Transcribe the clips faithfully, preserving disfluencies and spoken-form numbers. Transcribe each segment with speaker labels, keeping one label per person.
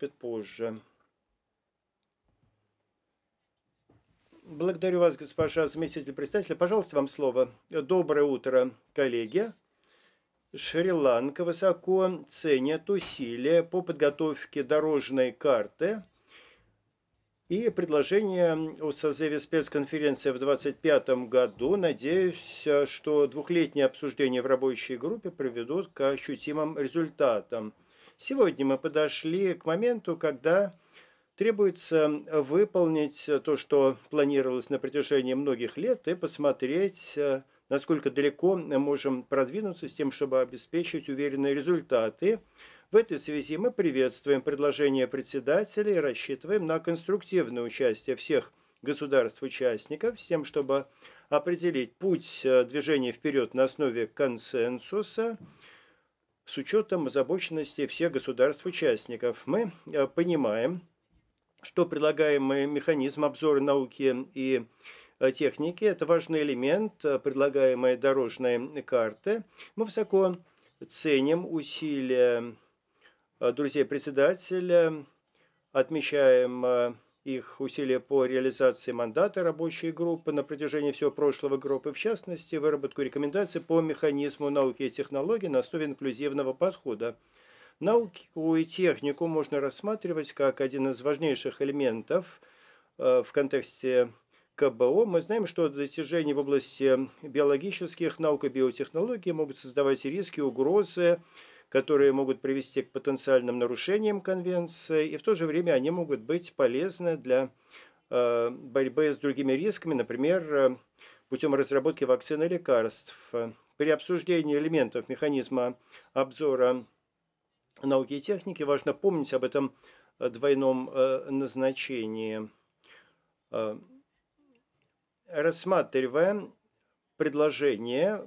Speaker 1: выступит позже. Благодарю вас, госпожа заместитель председателя. Пожалуйста, вам слово. Доброе утро, коллеги. Шри-Ланка высоко ценит усилия по подготовке дорожной карты и предложение о созыве спецконференции в две тысячи двадцать пятом году. Надеюсь, что двухлетнее обсуждение в рабочей группе приведут к ощутимым результатам. Сегодня мы подошли к моменту, когда требуется выполнить то, что планировалось на протяжении многих лет, и посмотреть, насколько далеко мы можем продвинуться с тем, чтобы обеспечить уверенные результаты. В этой связи мы приветствуем предложение председателя и рассчитываем на конструктивное участие всех государств-участников с тем, чтобы определить путь движения вперед на основе консенсуса с учетом озабоченности всех государств-участников. Мы понимаем, что предлагаемый механизм обзора науки и техники – это важный элемент предлагаемой дорожной карты. Мы высоко ценим усилия друзей председателя, отмечаем их усилия по реализации мандата рабочей группы на протяжении всего прошлого группы, в частности, выработку рекомендаций по механизму науки и технологий на основе инклюзивного подхода. Науку и технику можно рассматривать как один из важнейших элементов в контексте ка бэ о. Мы знаем, что достижения в области биологических наук и биотехнологий могут создавать риски, угрозы, которые могут привести к потенциальным нарушениям конвенции, и в то же время они могут быть полезны для борьбы с другими рисками, например, путем разработки вакцин и лекарств. При обсуждении элементов механизма обзора науки и техники важно помнить об этом двойном назначении. Рассматривая предложение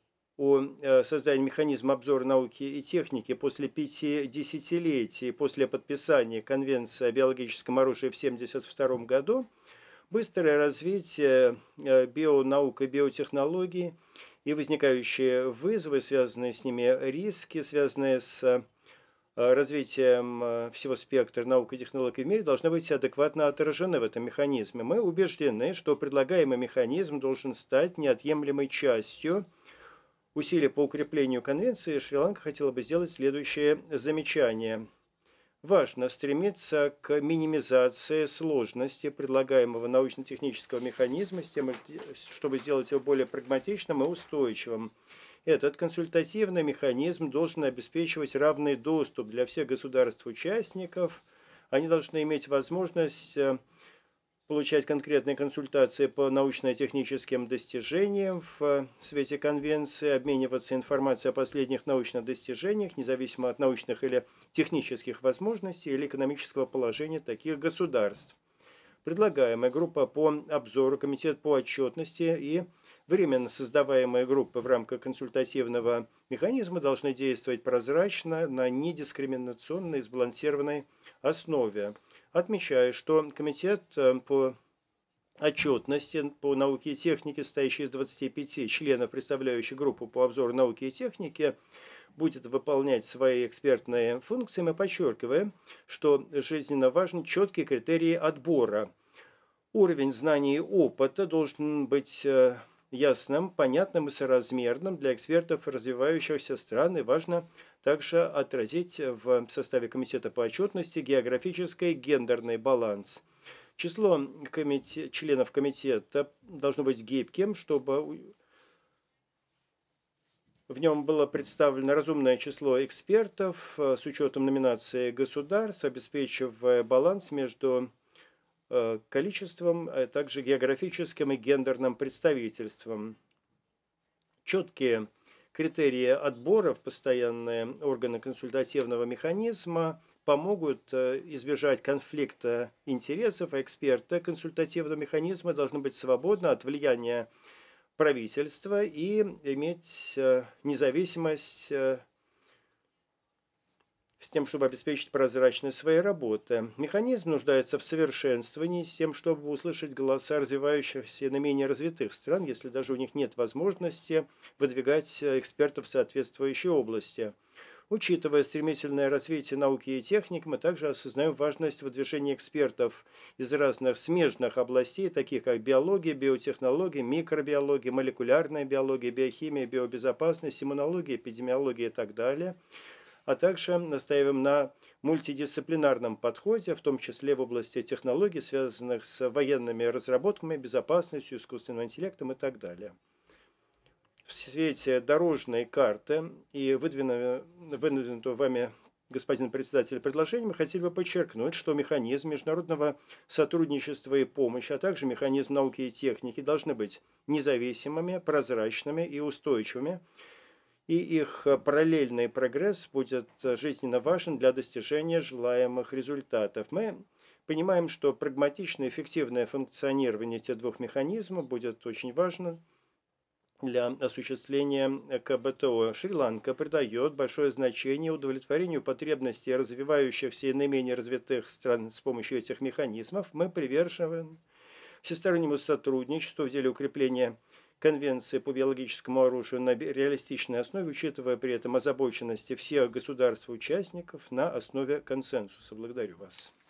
Speaker 1: о создании механизма обзора науки и техники после пяти десятилетий после подписания Конвенции о биологическом оружии в тысяча девятьсот семьдесят втором году, быстрое развитие бионаук и биотехнологий и возникающие вызовы, связанные с ними риски, связанные с развитием всего спектра наук и технологий в мире, должны быть адекватно отражены в этом механизме. Мы убеждены, что предлагаемый механизм должен стать неотъемлемой частью усилий по укреплению конвенции. Шри-Ланка хотела бы сделать следующее замечание. Важно стремиться к минимизации сложности предлагаемого научно-технического механизма, с тем, чтобы сделать его более прагматичным и устойчивым. Этот консультативный механизм должен обеспечивать равный доступ для всех государств-участников. Они должны иметь возможность получать конкретные консультации по научно-техническим достижениям в свете конвенции, обмениваться информацией о последних научных достижениях, независимо от научных или технических возможностей или экономического положения таких государств. Предлагаемая группа по обзору, комитет по отчетности и временно создаваемые группы в рамках консультативного механизма должны действовать прозрачно, на недискриминационной и сбалансированной основе. Отмечаю, что комитет по отчетности по науке и технике, состоящий из двадцати пяти членов, представляющих группу по обзору науки и техники, будет выполнять свои экспертные функции. Мы подчеркиваем, что жизненно важны четкие критерии отбора. Уровень знаний и опыта должен быть ясным, понятным и соразмерным для экспертов развивающихся стран, и важно также отразить в составе комитета по отчетности географический и гендерный баланс. Число комитет, членов комитета должно быть гибким, чтобы в нем было представлено разумное число экспертов с учетом номинации государств, обеспечивая баланс между количеством, а также географическим и гендерным представительством. Четкие критерии отбора в постоянные органы консультативного механизма помогут избежать конфликта интересов, а эксперты консультативного механизма должны быть свободны от влияния правительства и иметь независимость с тем, чтобы обеспечить прозрачность своей работы. Механизм нуждается в совершенствовании с тем, чтобы услышать голоса развивающихся и наименее развитых стран, если даже у них нет возможности выдвигать экспертов в соответствующей области. Учитывая стремительное развитие науки и техник, мы также осознаем важность выдвижения экспертов из разных смежных областей, таких как биология, биотехнология, микробиология, молекулярная биология, биохимия, биобезопасность, иммунология, эпидемиология и так далее. А также настаиваем на мультидисциплинарном подходе, в том числе в области технологий, связанных с военными разработками, безопасностью, искусственным интеллектом и так далее. В свете дорожной карты и выдвинутого вами, господин председатель, предложения мы хотели бы подчеркнуть, что механизм международного сотрудничества и помощи, а также механизм науки и техники должны быть независимыми, прозрачными и устойчивыми, и их параллельный прогресс будет жизненно важен для достижения желаемых результатов. Мы понимаем, что прагматичное и эффективное функционирование этих двух механизмов будет очень важно для осуществления КБТО. Шри-Ланка придает большое значение удовлетворению потребностей развивающихся и наименее развитых стран с помощью этих механизмов. Мы привержены всестороннему сотрудничеству в деле укрепления Конвенции по биологическому оружию на реалистичной основе, учитывая при этом озабоченности всех государств-участников на основе консенсуса. Благодарю вас.